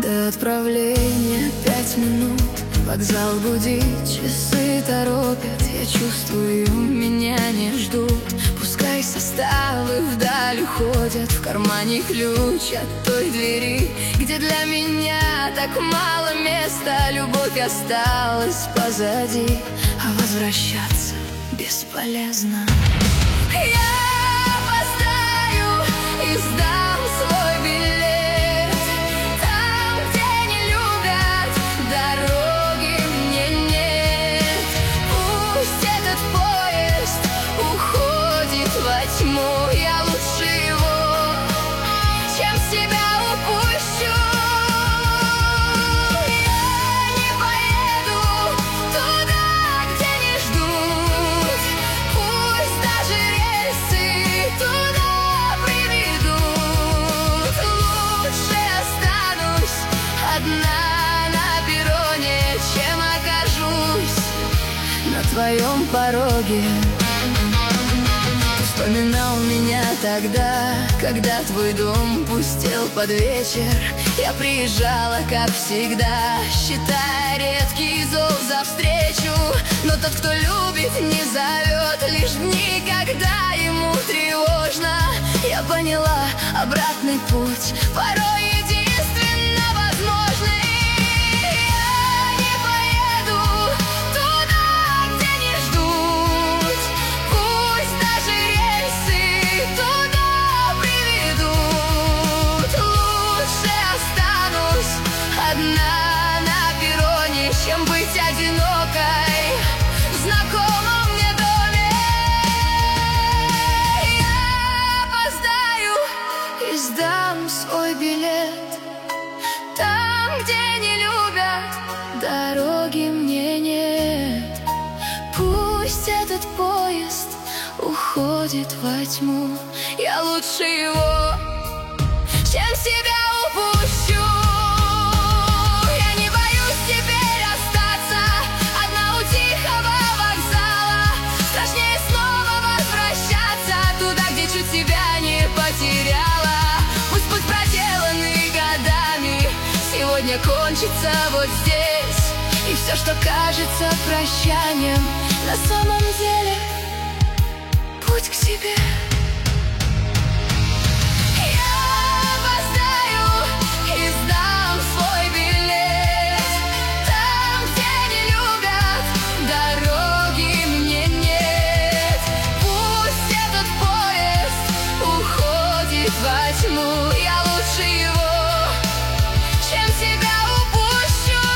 До отправления 5 минут. Вокзал гудит, часы торопят. Я чувствую, меня не ждут. Пускай составы вдаль уходят. В кармане ключ от той двери, где для меня так мало места. Любовь осталась позади, а возвращаться бесполезно. Я опоздаю и сдам свой билет. Там, где не любят, дороги мне нет. Пусть этот поезд уходит во тьму. Я лучше его, чем себя упущу. Я не поеду туда, где не ждут. Пусть даже рельсы туда приведут. Лучше останусь одна на перроне, чем окажусь на твоем пороге. Вспоминал меня тогда, когда твой дом пустел под вечер. Я приезжала, как всегда, считая редкий зов за встречу. Но тот, кто любит, не зовет лишь дни, когда ему тревожно. Я поняла, обратный путь порой единственно возможный. Я не поеду туда, где не ждут. Пусть даже рельсы туда приведут. Лучше останусь одна на перроне, чем быть одинокой в знакомом мне доме. Я опоздаю и сдам свой билет. Там, где не любят, дороги мне нет. Пусть этот поезд уходит во тьму. Я лучше его, чем себя упущу. Я не боюсь теперь остаться одна у тихого вокзала. Страшнее снова возвращаться туда, где чуть себя не потеряла. Пусть путь, проделанный годами, сегодня кончится вот здесь. И все, что кажется прощанием, на самом деле путь к себе. Я опоздаю и сдам свой билет. Там, где не любят, дороги мне нет. Пусть этот поезд уходит во тьму. Я лучше его, чем себя упущу.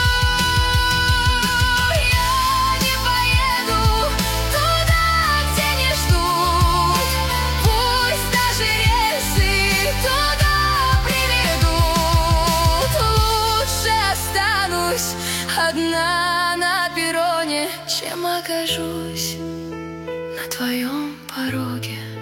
Я не поеду туда, где не ждут. Пусть даже рельсы туда приведут. Лучше останусь одна на перроне, чем окажусь на твоем пороге.